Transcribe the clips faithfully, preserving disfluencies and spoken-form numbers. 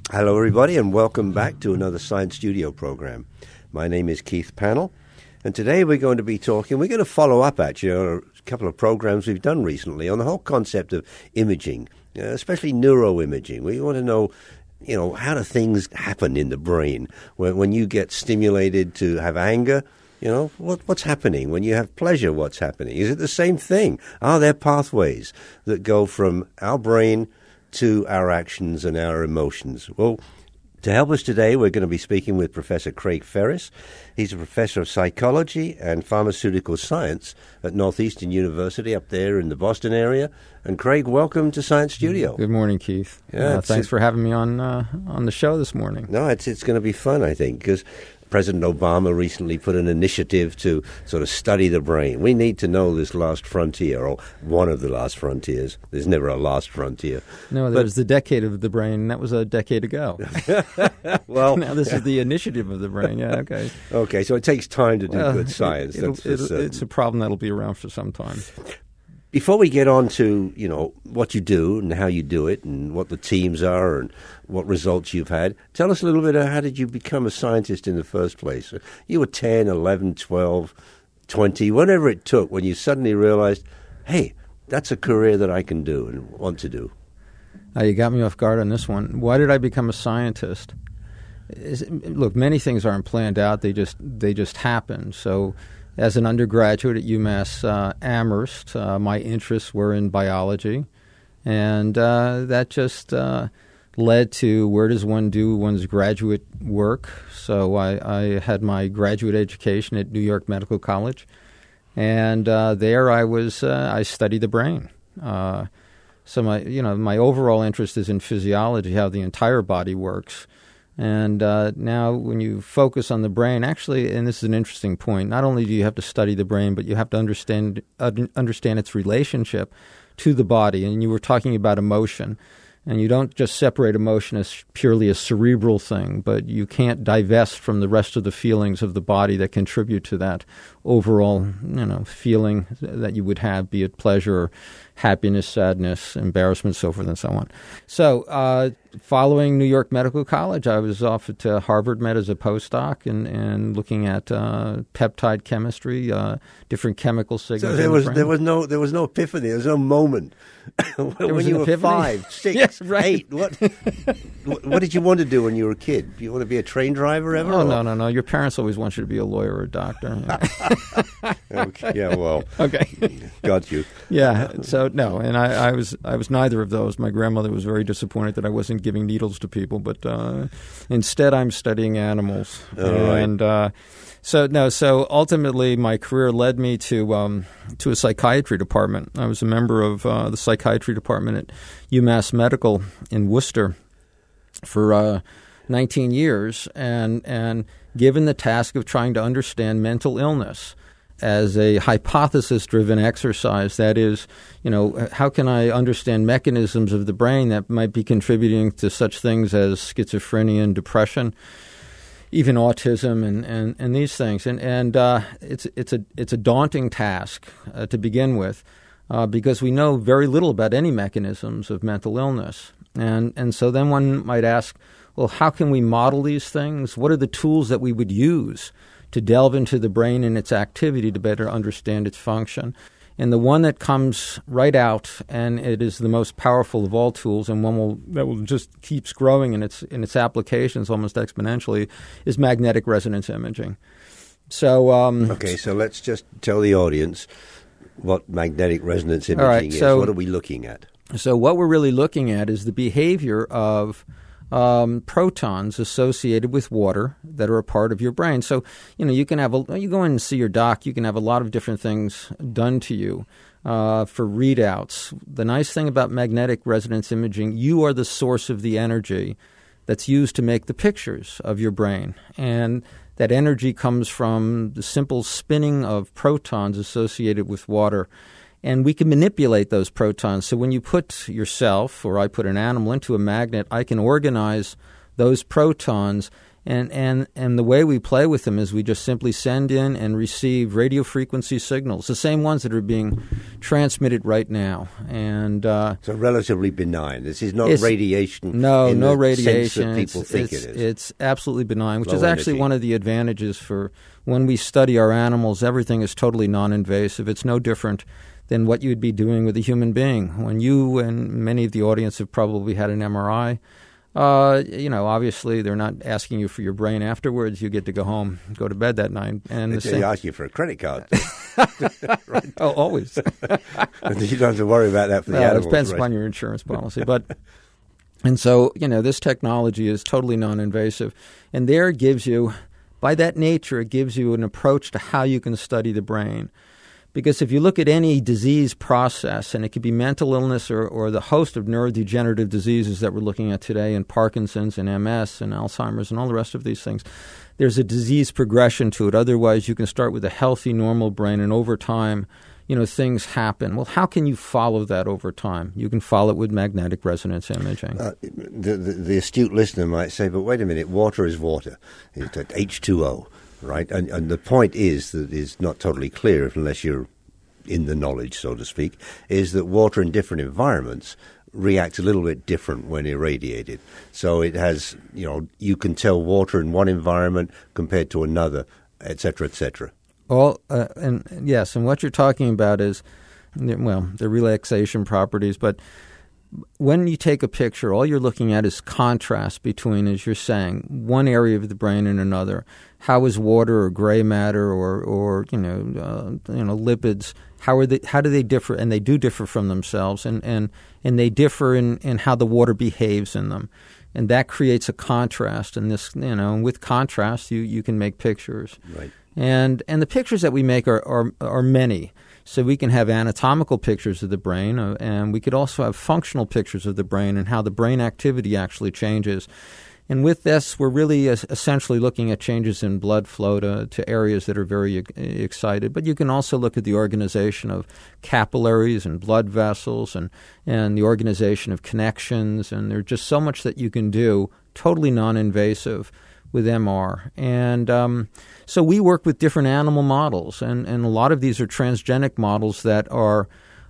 Hello, everybody, and welcome back to another Science Studio program. My name is Keith Pannell, and today we're going to be talking, we're going to follow up, actually, on a couple of programs we've done recently on the whole concept of imaging, uh, especially neuroimaging. We want to know, you know, how do things happen in the brain? When, when you get stimulated to have anger, you know, what, what's happening? When you have pleasure, what's happening? Is it the same thing? Are there pathways that go from our brain to our actions and our emotions? Well, to help us today, we're going to be speaking with Professor Craig Ferris. He's a professor of psychology and pharmaceutical science at Northeastern University up there in the Boston area. And Craig, welcome to Science Studio. Good morning, Keith. Yeah, uh, thanks for having me on uh, on the show this morning. No, it's it's going to be fun, I think, because President Obama recently put an initiative to sort of study the brain. We need to know this last frontier, or one of the last frontiers. There's never a last frontier. No, there was the decade of the brain, and that was a decade ago. Well, now this is the initiative of the brain. Yeah, okay. Okay, so it takes time to do well, good science. It, it'll, That's it'll, it's a problem that'll be around for some time. Before we get on to, you know, what you do and how you do it and what the teams are and what results you've had, tell us a little bit of how did you become a scientist in the first place? You were ten, eleven, twelve, twenty, whatever it took when you suddenly realized, hey, that's a career that I can do and want to do. Uh, you got me off guard on this one. Why did I become a scientist? Is, look, many things aren't planned out. They just they just happen. So as an undergraduate at UMass uh, Amherst, uh, my interests were in biology, and uh, that just uh, led to where does one do one's graduate work. So I, I had my graduate education at New York Medical College, and uh, there I was uh, I studied the brain. Uh, so my you know my overall interest is in physiology, how the entire body works. And uh, now when you focus on the brain, actually, and this is an interesting point, not only do you have to study the brain, but you have to understand uh, understand its relationship to the body. And you were talking about emotion. And you don't just separate emotion as purely a cerebral thing, but you can't divest from the rest of the feelings of the body that contribute to that overall, you know, feeling that you would have, be it pleasure, happiness, sadness, embarrassment, so forth and so on. So uh, following New York Medical College, I was off at uh, Harvard Med as a postdoc and, and looking at uh, peptide chemistry, uh, different chemical signals. So there was there was no there was no epiphany. There was no moment when there was you an were epiphany? five, six, yes, right. eight. What what did you want to do when you were a kid? Do you want to be a train driver ever? Oh or? no no no! Your parents always want you to be a lawyer or a doctor. Okay, yeah, well, okay, got you. Yeah, so no, and I, I was I was neither of those. My grandmother was very disappointed that I wasn't giving needles to people, but uh, instead I'm studying animals. All right. And uh, so no, so ultimately my career led me to um, to a psychiatry department. I was a member of uh, the psychiatry department at UMass Medical in Worcester for uh, nineteen years, and and given the task of trying to understand mental illness as a hypothesis-driven exercise. That is, you know, how can I understand mechanisms of the brain that might be contributing to such things as schizophrenia and depression, even autism and, and, and these things. And and uh, it's it's a it's a daunting task uh, to begin with uh, because we know very little about any mechanisms of mental illness. And and so then one might ask, well, how can we model these things? What are the tools that we would use to delve into the brain and its activity to better understand its function? And the one that comes right out, and it is the most powerful of all tools, and one will, that will just keeps growing in its in its applications almost exponentially, is magnetic resonance imaging. So um, okay, so let's just tell the audience what magnetic resonance imaging right, is. so, what are we looking at? So what we're really looking at is the behavior of Um, protons associated with water that are a part of your brain. So, you know, you can have a, you go in and see your doc, you can have a lot of different things done to you uh, for readouts. The nice thing about magnetic resonance imaging, you are the source of the energy that's used to make the pictures of your brain. And that energy comes from the simple spinning of protons associated with water. And we can manipulate those protons. So when you put yourself, or I put an animal into a magnet, I can organize those protons And, and and the way we play with them is we just simply send in and receive radio frequency signals, the same ones that are being transmitted right now. And uh, so relatively benign. This is not radiation. No, in no the radiation. Sense that people it's, think it's, it is. It's absolutely benign, which Low is actually energy. one of the advantages for when we study our animals. Everything is totally non-invasive. It's no different than what you'd be doing with a human being. When you and many of the audience have probably had an M R I, Uh, you know, obviously they're not asking you for your brain afterwards. You get to go home, go to bed that night. And They the same, ask you for a credit card. right. Oh, always. You don't have to worry about that for the No, animals. it depends right? upon your insurance policy. But and so, you know, this technology is totally non-invasive. And there it gives you, by that nature, it gives you an approach to how you can study the brain. Because if you look at any disease process, and it could be mental illness or, or the host of neurodegenerative diseases that we're looking at today, and Parkinson's and M S and Alzheimer's and all the rest of these things, there's a disease progression to it. Otherwise, you can start with a healthy, normal brain, and over time, you know, things happen. Well, how can you follow that over time? You can follow it with magnetic resonance imaging. Uh, the, the, the astute listener might say, but wait a minute, water is water. It's H two O. Right, and, and the point is that is not totally clear unless you're in the knowledge, so to speak, is that water in different environments reacts a little bit different when irradiated. So it has, you know, you can tell water in one environment compared to another, et cetera, et cetera. Well, uh, and yes, and what you're talking about is, well, the relaxation properties, but when you take a picture, all you're looking at is contrast between, as you're saying, one area of the brain and another. How is water or gray matter or, or you know, uh, you know, lipids? How are they? How do they differ? And they do differ from themselves, and and, and they differ in, in how the water behaves in them, and that creates a contrast. And this, you know, with contrast, you, you can make pictures. Right. And and the pictures that we make are are, are many. So we can have anatomical pictures of the brain, uh, and we could also have functional pictures of the brain and how the brain activity actually changes. And with this, we're really uh, essentially looking at changes in blood flow to, to areas that are very e- excited. But you can also look at the organization of capillaries and blood vessels and, and the organization of connections. And there's just so much that you can do, totally non-invasive, with M R. And um, so we work with different animal models, and, and a lot of these are transgenic models that are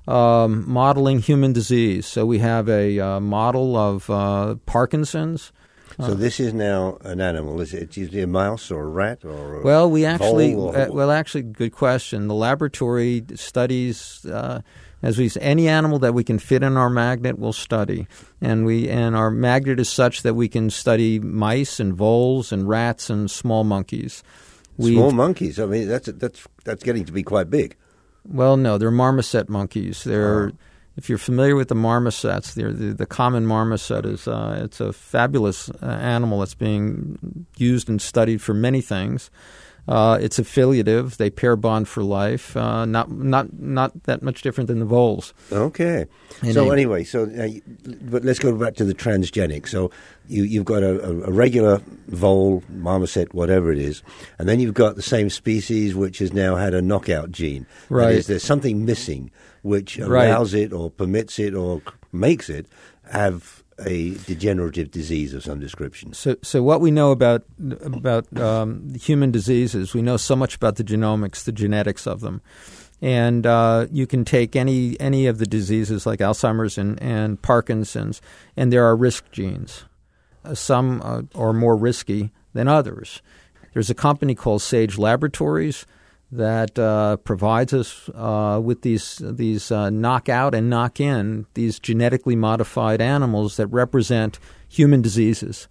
um, modeling human disease. So we have a uh, model of uh, Parkinson's. So this is now an animal. Is it usually a mouse or a rat or a Well, we actually, vole or- uh, well, actually, good question. The laboratory studies, uh, as we say, any animal that we can fit in our magnet, we'll study. And we and our magnet is such that we can study mice and voles and rats and small monkeys. small We've- monkeys. I mean, that's that's that's getting to be quite big. Well, no, they're marmoset monkeys. They're Oh. If you're familiar with the marmosets, they're the, the common marmoset is uh, it's a fabulous uh, animal that's being used and studied for many things. Uh, it's affiliative; they pair bond for life. Uh, not not not that much different than the voles. Okay. And so they- anyway, so uh, y- but let's go back to the transgenic. So you you've got a, a, a regular vole, marmoset, whatever it is, and then you've got the same species which has now had a knockout gene. That Right. is, there's something missing which Right. allows it or permits it or makes it have a degenerative disease of some description. So, so what we know about about um, human diseases, we know so much about the genomics, the genetics of them, and uh, you can take any any of the diseases like Alzheimer's and, and Parkinson's, and there are risk genes. Uh, some uh, are more risky than others. There's a company called Sage Laboratories that uh, provides us uh, with these these uh, knockout and knock-in, these genetically modified animals that represent human diseases.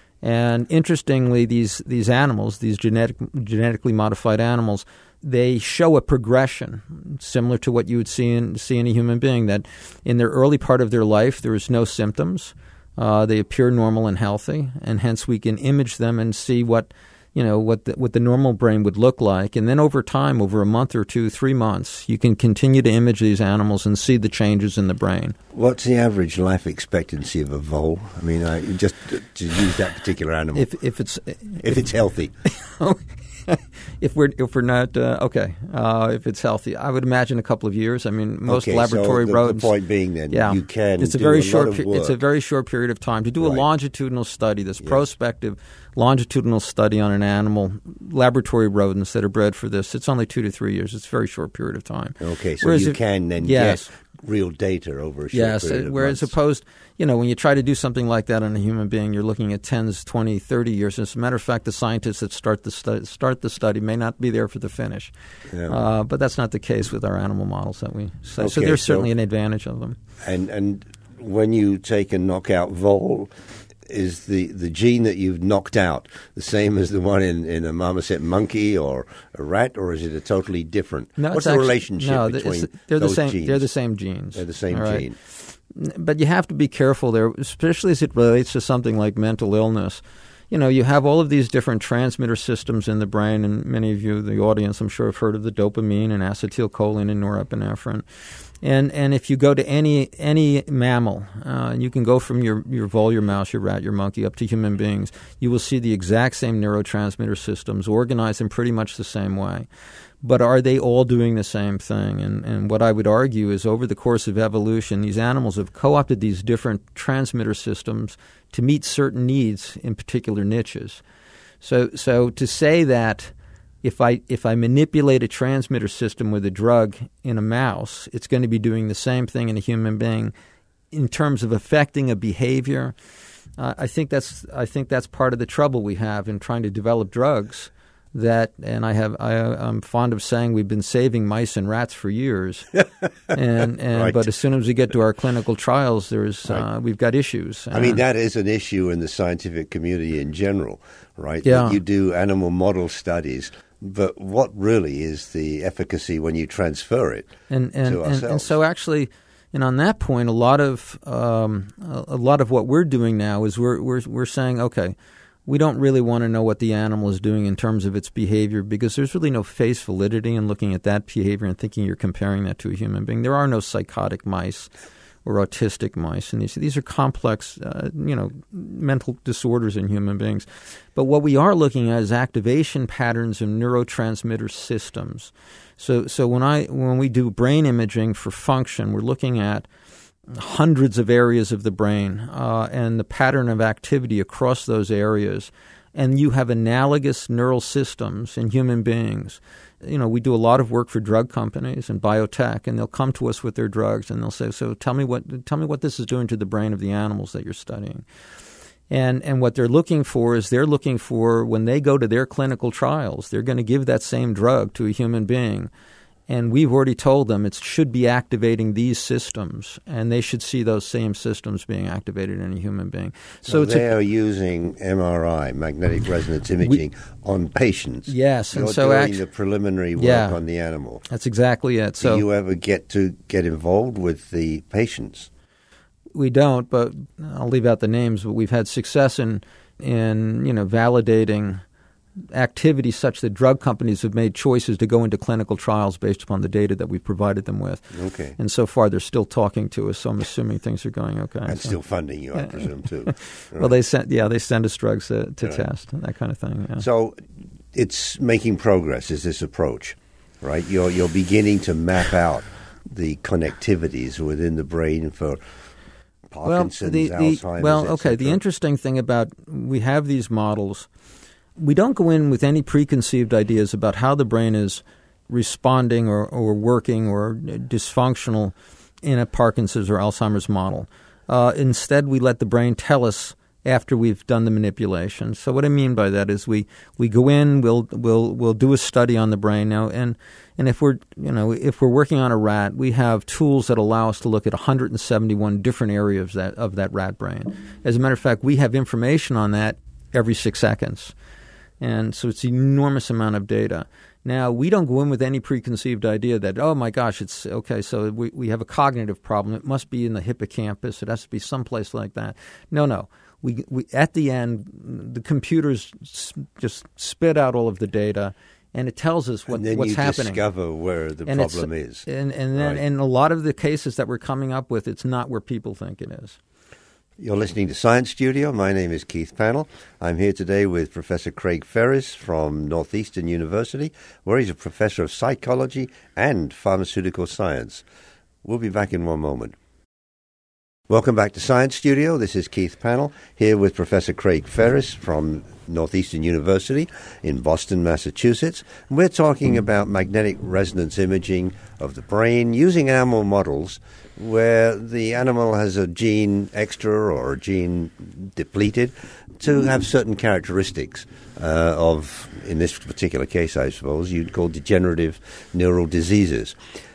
And interestingly, these these animals, these genetic genetically modified animals, they show a progression similar to what you would see in see in a human being. That in their early part of their life, there is no symptoms. Uh, they appear normal and healthy, and hence we can image them and see what. You know, what the, what the normal brain would look like. And then over time, over a month or two, three months, you can continue to image these animals and see the changes in the brain. What's the average life expectancy of a vole? I mean, I, just to, to use that particular animal, If if it's if it's healthy. if we're if we're not uh, okay, uh, if it's healthy, I would imagine a couple of years. I mean, most okay, laboratory so the, rodents. The point being, then, yeah, you can. It's a do very a short. lot of pe- it's a work. very short period of time to do a Right. longitudinal study, this Yes. prospective longitudinal study on an animal, laboratory rodents that are bred for this. It's only two to three years. It's a very short period of time. Okay, so Whereas you if- can then yes. get real data over a short Yes, period of whereas months. opposed, you know, when you try to do something like that on a human being, you're looking at tens, twenty, thirty years. As a matter of fact, the scientists that start the stu- start the study may not be there for the finish. Yeah. Uh, but that's not the case with our animal models that we say. so Okay, there's so- certainly an advantage of them. And and when you take a knockout vole, is the, the gene that you've knocked out the same as the one in, in a marmoset monkey or a rat, or is it a totally different? No, What's it's the actually- relationship no, it's- between they're those the same. genes? They're the same genes. They're the same All right? gene. But you have to be careful there, especially as it relates to something like mental illness. You know, you have all of these different transmitter systems in the brain, and many of you, the audience, I'm sure, have heard of the dopamine and acetylcholine and norepinephrine. And and if you go to any any mammal, uh, and you can go from your, your vole, your mouse, your rat, your monkey, up to human beings, you will see the exact same neurotransmitter systems organized in pretty much the same way. But are they all doing the same thing? And, and what I would argue is over the course of evolution, these animals have co-opted these different transmitter systems to meet certain needs in particular niches. So so to say that if I if I manipulate a transmitter system with a drug in a mouse, it's going to be doing the same thing in a human being in terms of affecting a behavior, uh, I think that's I think that's part of the trouble we have in trying to develop drugs. That and I have I, I'm fond of saying we've been saving mice and rats for years, and and Right. but as soon as we get to our clinical trials, there's Right. uh, we've got issues. I mean, And- that is an issue in the scientific community in general, right? Yeah. That you do animal model studies, but what really is the efficacy when you transfer it and and, to and, ourselves? and so actually, and on that point, a lot of um, a, a lot of what we're doing now is we're we're we're saying, okay, we don't really want to know what the animal is doing in terms of its behavior because there's really no face validity in looking at that behavior and thinking you're comparing that to a human being. There are no psychotic mice or autistic mice, and these these are complex, uh, you know, mental disorders in human beings. But what we are looking at is activation patterns of neurotransmitter systems. So so when I when we do brain imaging for function, we're looking at hundreds of areas of the brain uh, and the pattern of activity across those areas. And you have analogous neural systems in human beings. You know, we do a lot of work for drug companies and biotech, and they'll come to us with their drugs, and they'll say, "So tell me what tell me what this is doing to the brain of the animals that you're studying." And and what they're looking for is they're looking for when they go to their clinical trials, they're going to give that same drug to a human being. And we've already told them it should be activating these systems, and they should see those same systems being activated in a human being. So, So it's they a, are using M R I, magnetic resonance imaging, on patients. Yes, You're and so doing act- the preliminary work Yeah. on the animal. that's exactly it. So Do you ever get to get involved with the patients? we don't, but I'll leave out the names. But we've had success in in you know validating activity such that drug companies have made choices to go into clinical trials based upon the data that we've provided them with. Okay. And so far, they're still talking to us, so I'm assuming things are going okay. And So- still funding you, I presume, too. Well, they send yeah they send us drugs to, to Right. test and that kind of thing. Yeah. So it's making progress, is this approach, right? You're, you're beginning to map out the connectivities within the brain for Parkinson's, the, the, Alzheimer's, well, et okay. The cetera. interesting thing about we have these models, we don't go in with any preconceived ideas about how the brain is responding or, or working or dysfunctional in a Parkinson's or Alzheimer's model. Uh, instead, we let the brain tell us after we've done the manipulation. So what I mean by that is we, we go in, we'll we'll we'll do a study on the brain now, and and if we're you know if we're working on a rat, we have tools that allow us to look at one hundred seventy-one different areas that of that rat brain. As a matter of fact, we have information on that every six seconds, and so it's an enormous amount of data. Now, we don't go in with any preconceived idea that, oh, my gosh, it's okay, so we, we have a cognitive problem. It must be in the hippocampus. It has to be someplace like that. No, no. We, we at the end, the computers s- just spit out all of the data, and it tells us what, and then what's you happening. discover where the And it's- problem is. And, and then Right. in a lot of the cases that we're coming up with, it's not where people think it is. You're listening to Science Studio. My name is Keith Pannell. I'm here today with Professor Craig Ferris from Northeastern University, where he's a professor of psychology and pharmaceutical science. We'll be back in one moment. Welcome back to Science Studio. This is Keith Pannell, here with Professor Craig Ferris from Northeastern University in Boston, Massachusetts. And we're talking about magnetic resonance imaging of the brain using animal models where the animal has a gene extra or a gene depleted to have certain characteristics uh, of, in this particular case, I suppose, you'd call degenerative neural diseases.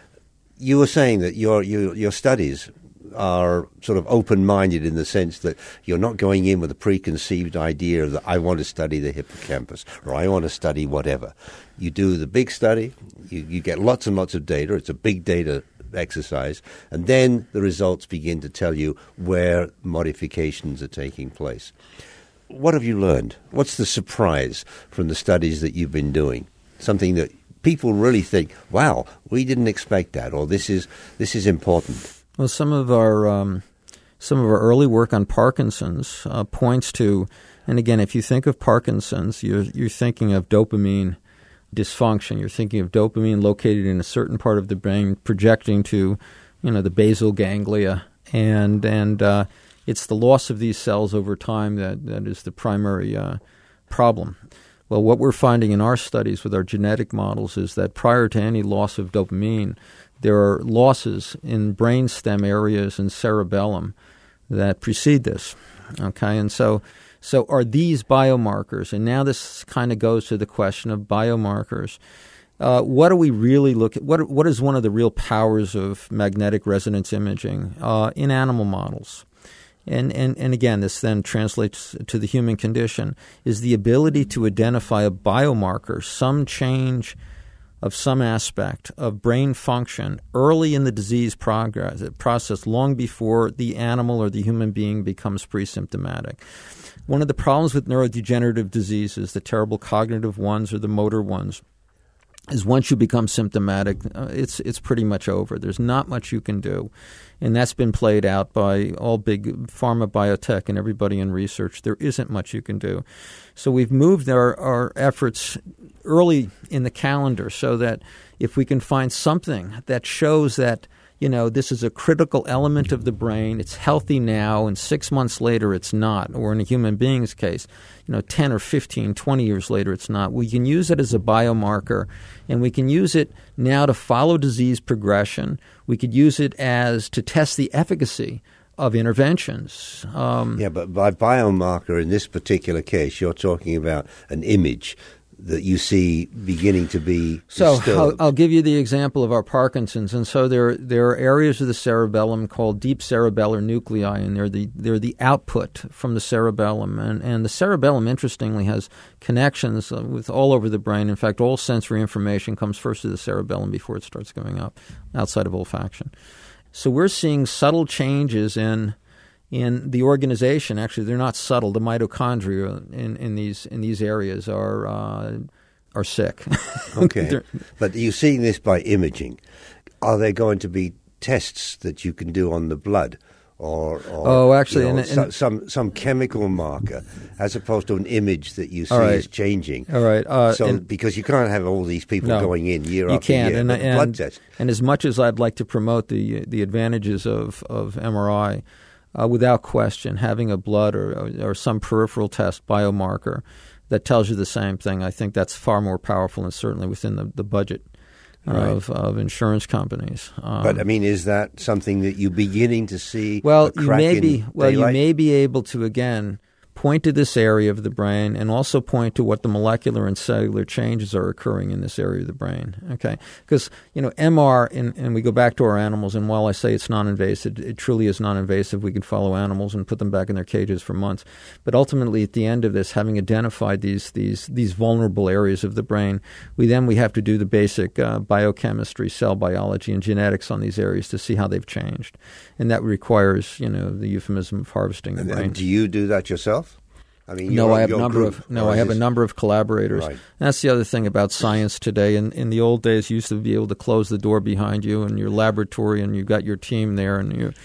You were saying that your your, your studies are sort of open-minded in the sense that you're not going in with a preconceived idea that I want to study the hippocampus or I want to study whatever. You do the big study, you, you get lots and lots of data, it's a big data exercise, and then the results begin to tell you where modifications are taking place. What have you learned? What's the surprise from the studies that you've been doing? Something that people really think, wow, we didn't expect that, or this is this is important. Well, some of our um, some of our early work on Parkinson's uh, points to, and again, if you think of Parkinson's, you're you're thinking of dopamine dysfunction. You're thinking of dopamine located in a certain part of the brain, projecting to, you know, the basal ganglia, and and uh, it's the loss of these cells over time that that is the primary uh, problem. Well, what we're finding in our studies with our genetic models is that prior to any loss of dopamine, there are losses in brainstem areas and cerebellum that precede this. Okay, and so so are these biomarkers? And now this kind of goes to the question of biomarkers. Uh, what do we really look at? What what is one of the real powers of magnetic resonance imaging uh, in animal models? And, and and again, this then translates to the human condition, is the ability to identify a biomarker, some change of some aspect of brain function early in the disease progress, process, long before the animal or the human being becomes pre-symptomatic. One of the problems with neurodegenerative diseases, the terrible cognitive ones or the motor ones, is once you become symptomatic, uh, it's it's pretty much over. There's not much you can do. And that's been played out by all big pharma, biotech, and everybody in research. There isn't much you can do. So we've moved our, our efforts early in the calendar so that if we can find something that shows that, you know, this is a critical element of the brain, it's healthy now, and six months later it's not, or in a human being's case, you know, ten or fifteen, twenty years later it's not. We can use it as a biomarker, and we can use it now to follow disease progression. We could use it as to test the efficacy of interventions. Um, yeah, but by biomarker in this particular case, you're talking about an image that you see beginning to be so disturbed. I'll, I'll give you the example of our Parkinson's, and so there there are areas of the cerebellum called deep cerebellar nuclei, and they're the they're the output from the cerebellum, and and the cerebellum interestingly has connections with all over the brain. In fact, all sensory information comes first to the cerebellum before it starts going up, outside of olfaction. So we're seeing subtle changes in. In the organization, actually, they're not subtle. The mitochondria in, in these in these areas are uh, are sick. Okay, but you're seeing this by imaging. Are there going to be tests that you can do on the blood, or, or oh, actually, you know, and, and, some, some some chemical marker, as opposed to an image that you see right. is changing? All right. Uh, so and, because you can't have all these people no, going in year you after can't. year, And, but and, blood test. And as much as I'd like to promote the the advantages of of M R I. Uh, without question, having a blood or, or or some peripheral test biomarker that tells you the same thing, I think that's far more powerful and certainly within the, the budget of, right. of insurance companies. Um, but I mean, is that something that you're beginning to see? Well, a crack you may in be. Well, daylight? you may be able to again point to this area of the brain and also point to what the molecular and cellular changes are occurring in this area of the brain. Okay, because you know M R, and, and we go back to our animals, and while I say it's non-invasive, it truly is non-invasive. We can follow animals and put them back in their cages for months. But ultimately, at the end of this, having identified these these these vulnerable areas of the brain, we then we have to do the basic uh, biochemistry, cell biology, and genetics on these areas to see how they've changed, and that requires you know the euphemism of harvesting the and, brain. And do you do that yourself? I mean, no, your, I have a your number group, of no, I have a number of collaborators. Right. And that's the other thing about science today. In in the old days, you used to be able to close the door behind you and your laboratory, and you've got your team there, and you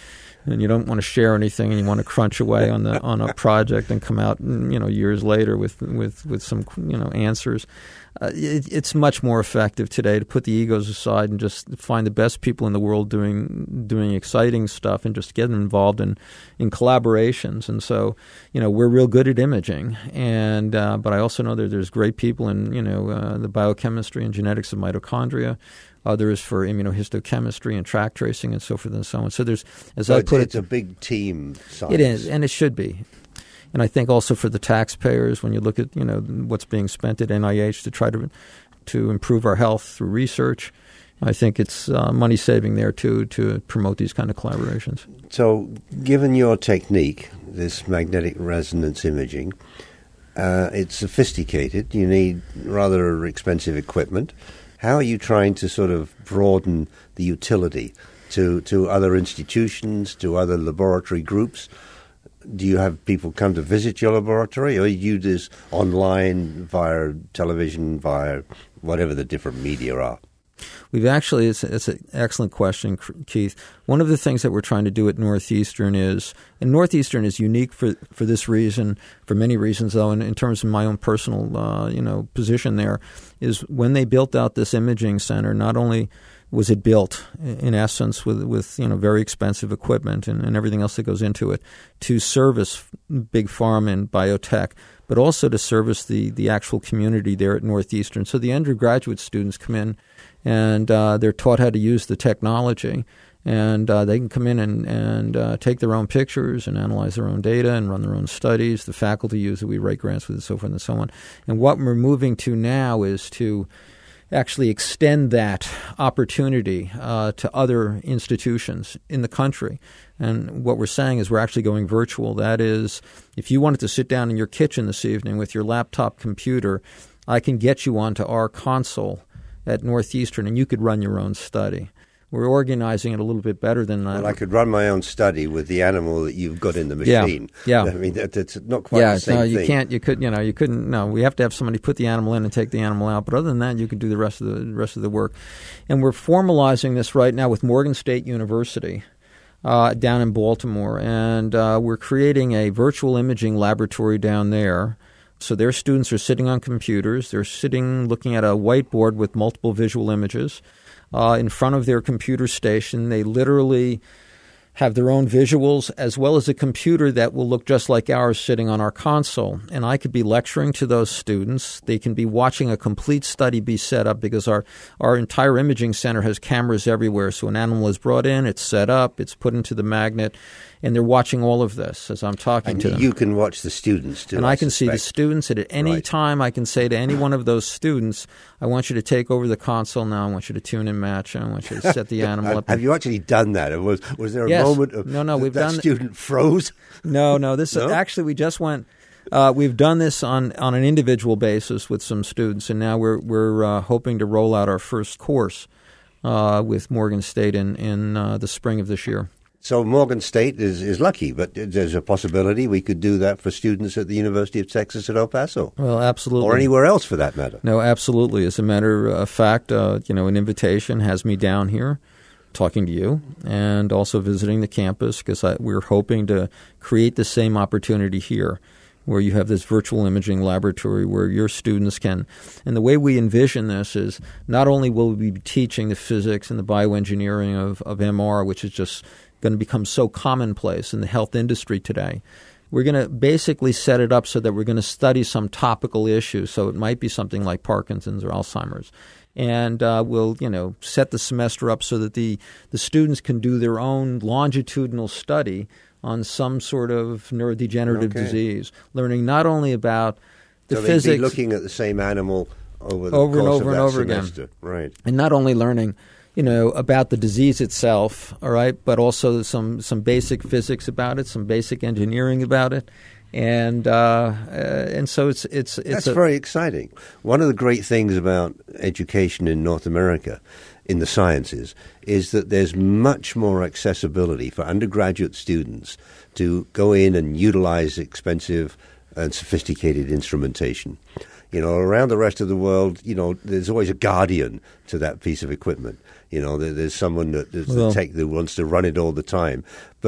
and you don't want to share anything, and you want to crunch away on the on a project and come out, you know, years later with with with some, you know, answers. Uh, it, it's much more effective today to put the egos aside and just find the best people in the world doing doing exciting stuff and just get them involved in, in collaborations. And so, you know, we're real good at imaging, and uh, but I also know that there's great people in, you know, uh, the biochemistry and genetics of mitochondria. Others for immunohistochemistry and track tracing and so forth and so on. So there's, as so I put it's it, it's a big team science. It is, and it should be. And I think also for the taxpayers, when you look at, you know, what's being spent at N I H to try to to improve our health through research, I think it's uh, money saving there too to promote these kind of collaborations. So, given your technique, this magnetic resonance imaging, uh, it's sophisticated. You need rather expensive equipment. How are you trying to sort of broaden the utility to to other institutions, to other laboratory groups? Do you have people come to visit your laboratory, or you do this online via television, via whatever the different media are? We've actually, it's, it's an excellent question, Keith. One of the things that we're trying to do at Northeastern is, and Northeastern is unique for, for this reason, for many reasons though, and in terms of my own personal, uh, you know, position there, is when they built out this imaging center, not only was it built, in essence, with, with you know, very expensive equipment and, and everything else that goes into it, to service big pharma and biotech, but also to service the, the actual community there at Northeastern. So the undergraduate students come in and uh, they're taught how to use the technology, and uh, they can come in and, and uh, take their own pictures and analyze their own data and run their own studies. The faculty use it. We write grants with it, so forth and so on. And what we're moving to now is to actually extend that opportunity uh, to other institutions in the country. And what we're saying is we're actually going virtual. That is, if you wanted to sit down in your kitchen this evening with your laptop computer, I can get you onto our console at Northeastern, and you could run your own study. We're organizing it a little bit better than that. Well, I could run my own study with the animal that you've got in the machine. Yeah, yeah. I mean, that, that's not quite yeah, the same no, you thing. can't. You could, you know, you couldn't. No, we have to have somebody put the animal in and take the animal out. But other than that, you could do the rest of the rest of the work. And we're formalizing this right now with Morgan State University uh, down in Baltimore, and uh, we're creating a virtual imaging laboratory down there. So their students are sitting on computers. They're sitting looking at a whiteboard with multiple visual images. Uh, in front of their computer station. They literally have their own visuals as well as a computer that will look just like ours sitting on our console. And I could be lecturing to those students. They can be watching a complete study be set up because our, our entire imaging center has cameras everywhere. So an animal is brought in, it's set up, it's put into the magnet, and they're watching all of this as I'm talking and to them. You can watch the students too. And I, I can suspect. see the students, and at any right. time I can say to any one of those students, I want you to take over the console now, I want you to tune and match, and I want you to set the animal up. Have you actually done that? Was, was there a yes. moment of no, no, that, we've that done student froze? No, no. This no? actually we just went. Uh, we've done this on, on an individual basis with some students, and now we're we're uh, hoping to roll out our first course uh, with Morgan State in in uh, the spring of this year. So Morgan State is, is lucky, but there's a possibility we could do that for students at the University of Texas at El Paso. Well, absolutely. Or anywhere else for that matter. No, absolutely. As a matter of fact, uh, you know, an invitation has me down here talking to you and also visiting the campus because we're hoping to create the same opportunity here where you have this virtual imaging laboratory where your students can, and the way we envision this is not only will we be teaching the physics and the bioengineering of, of M R, which is just going to become so commonplace in the health industry today. We're going to basically set it up so that we're going to study some topical issue. So it might be something like Parkinson's or Alzheimer's. And uh, we'll, you know, set the semester up so that the, the students can do their own longitudinal study on some sort of neurodegenerative okay. disease, learning not only about the so physics. So they'd be looking at the same animal over the over course and over of and that over semester. again. Right. And not only learning, you know, about the disease itself, all right, but also some, some basic physics about it, some basic engineering about it. And uh, uh, and so it's it's it's that's a, very exciting. One of the great things about education in North America, in the sciences, is that there's much more accessibility for undergraduate students to go in and utilize expensive and sophisticated instrumentation. You know, around the rest of the world, you know, there's always a guardian to that piece of equipment. You know, there, there's someone that, there's well, the tech that wants to run it all the time, but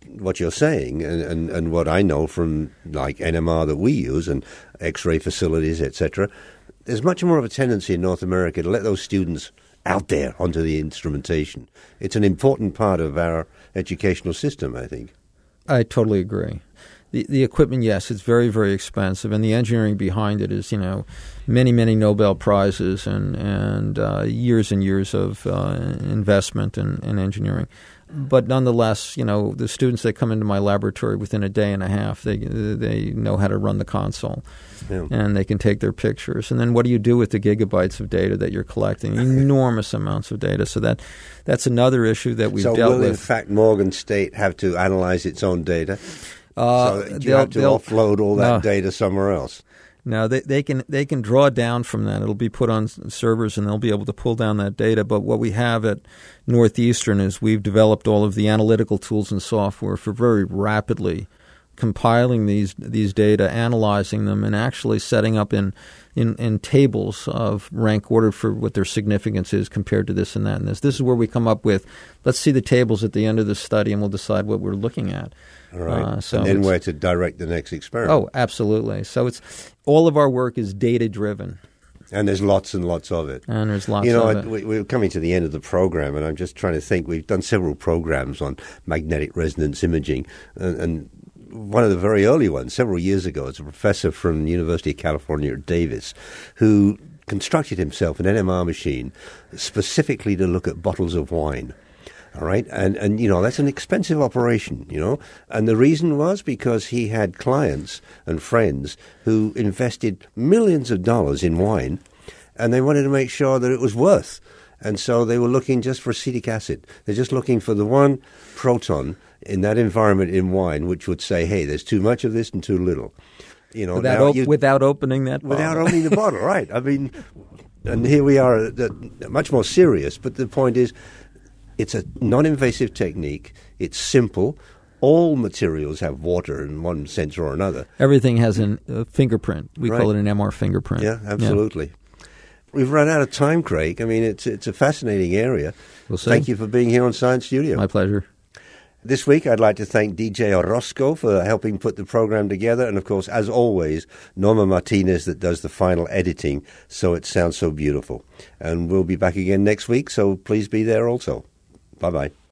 what you're saying and, and, and what I know from like N M R that we use and X-ray facilities, et cetera, there's much more of a tendency in North America to let those students out there onto the instrumentation. It's an important part of our educational system, I think. I totally agree. The the equipment, yes, it's very, very expensive, and the engineering behind it is, you know, many, many Nobel Prizes and and uh, years and years of uh, investment in, in engineering. But nonetheless, you know, the students that come into my laboratory within a day and a half, they they know how to run the console, yeah. and they can take their pictures. And then what do you do with the gigabytes of data that you're collecting? Enormous amounts of data. So that that's another issue that we've so dealt will, with. in fact, Morgan State have to analyze its own data? Uh, so do you have to offload all that no. data somewhere else? No, they, they can they can draw down from that. It'll be put on servers, and they'll be able to pull down that data. But what we have at Northeastern is we've developed all of the analytical tools and software for very rapidly compiling these these data, analyzing them, and actually setting up in, in, in tables of rank order for what their significance is compared to this and that and this. This is where we come up with, let's see the tables at the end of the study, and we'll decide what we're looking at. All right. Uh, so and then where to direct the next experiment. Oh, absolutely. So it's all of our work is data-driven. And there's lots and lots of it. And there's lots you know, of it. We, we're coming to the end of the program, and I'm just trying to think. We've done several programs on magnetic resonance imaging, and, and one of the very early ones, several years ago, is a professor from the University of California at Davis who constructed himself an N M R machine specifically to look at bottles of wine. All right, and, and, you know, that's an expensive operation, you know, and the reason was because he had clients and friends who invested millions of dollars in wine, and they wanted to make sure that it was worth, and so they were looking just for acetic acid. They're just looking for the one proton in that environment in wine which would say, hey, there's too much of this and too little. You know, without, now op- you, without opening that bottle. Without opening the bottle, right. I mean, and here we are, uh, much more serious, but the point is, it's a non-invasive technique. It's simple. All materials have water in one sense or another. Everything has a uh, fingerprint. We right. call it an M R fingerprint. Yeah, absolutely. Yeah. We've run out of time, Craig. I mean, it's it's a fascinating area. We'll see. Thank you for being here on Science Studio. My pleasure. This week, I'd like to thank D J Orozco for helping put the program together. And, of course, as always, Norma Martinez that does the final editing so it sounds so beautiful. And we'll be back again next week, so please be there also. Bye-bye.